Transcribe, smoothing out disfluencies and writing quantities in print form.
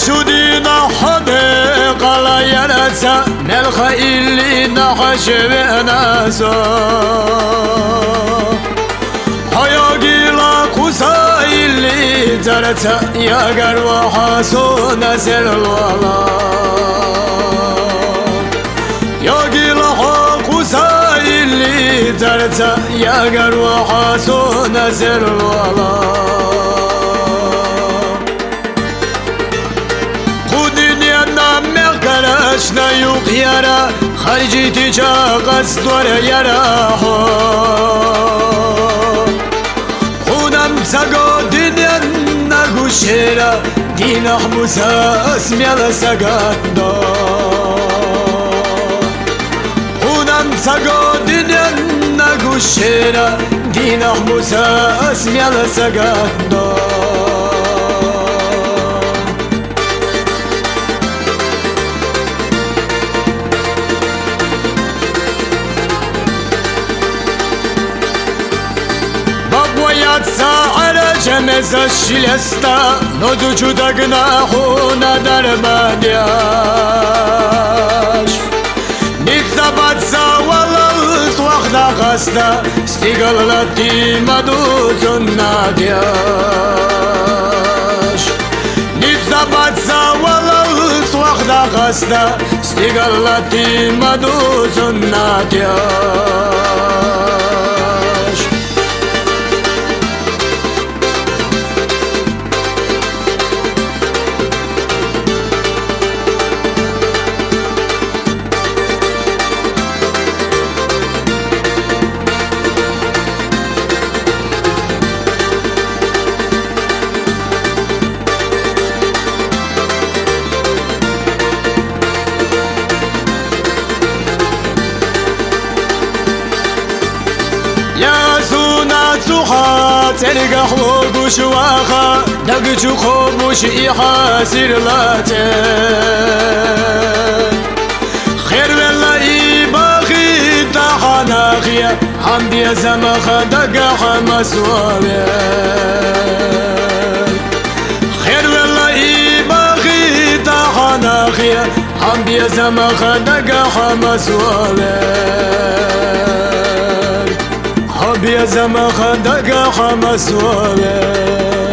شدينا حديقة لا ينسى نلخ اللي نحش بناسا حياقي لا قصا اللي ترتا يا قروا حاسو نسل الولا ياقي لا قصا اللي ترتا يا قروا حاسو نسل الولا اشنا يوق يرا خارجي تجا قصدور يرا خونم ساقو دنيا نغوشيرا دينا حموسا اسميالا ساقاندو خونم ساقو دنيا نغوشيرا دينا حموسا اسميالا ساقاندو على جمز الشلستا نوزو دقناحونا دربادياش نتزبط والله واخدا غستا ستيقل لدي مدوز النادياش نتزبط والله واخدا غستا ستيقل لدي مدوز النادياش تلقى حوق وشواخة نقج خوب وشي حاسر لاتي خير والله باخي تحناخيا عندي زمخة دقا حمس وابي خير والله باخي تحناخيا عندي زمخة دقا حمس وابي حبي زمخ دقا حمس وابي